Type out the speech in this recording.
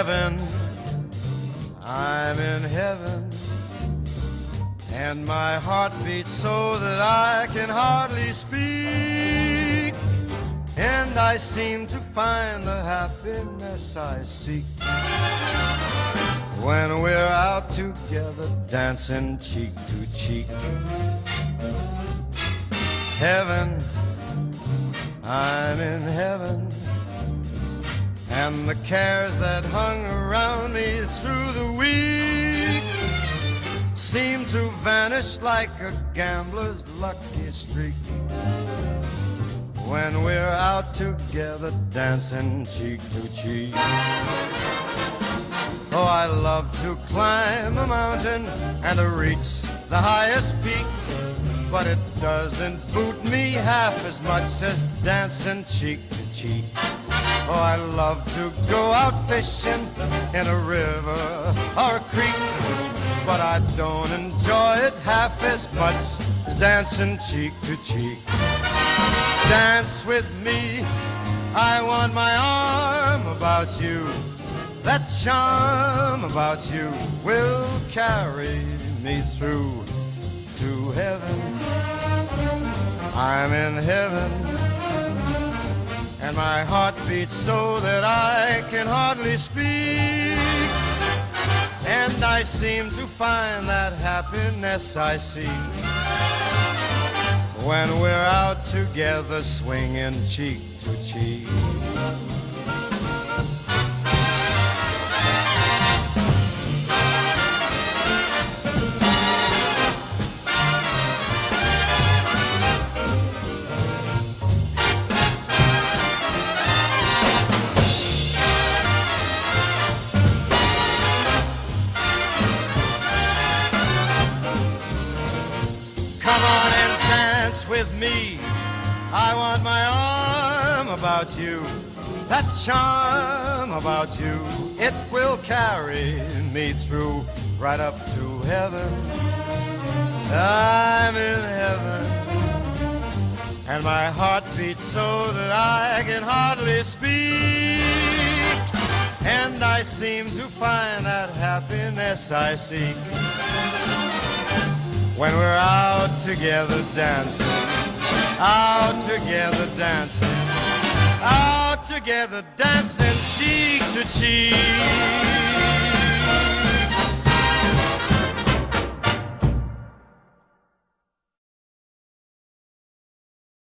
heaven, I'm in heaven, and my heart beats so that I can hardly speak, and I seem to find the happiness I seek when we're out together dancing cheek to cheek. Heaven, I'm in heaven, and the cares that hung around me through the week seem to vanish like a gambler's lucky streak when we're out together dancing cheek to cheek. Oh, I love to climb a mountain and to reach the highest peak, but it doesn't boot me half as much as dancing cheek to cheek. Oh, I love to go out fishing in a river or a creek, but I don't enjoy it half as much as dancing cheek to cheek. Dance with me, I want my arm about you. That charm about you will carry me through to heaven. I'm in heaven, and my heart beats so that I can hardly speak, and I seem to find that happiness I seek when we're out together swinging cheek to cheek. With me, I want my arm about you. That charm about you, it will carry me through right up to heaven. I'm in heaven, and my heart beats so that I can hardly speak, and I seem to find that happiness I seek when we're out together dancing, out together dancing, out together dancing cheek to cheek.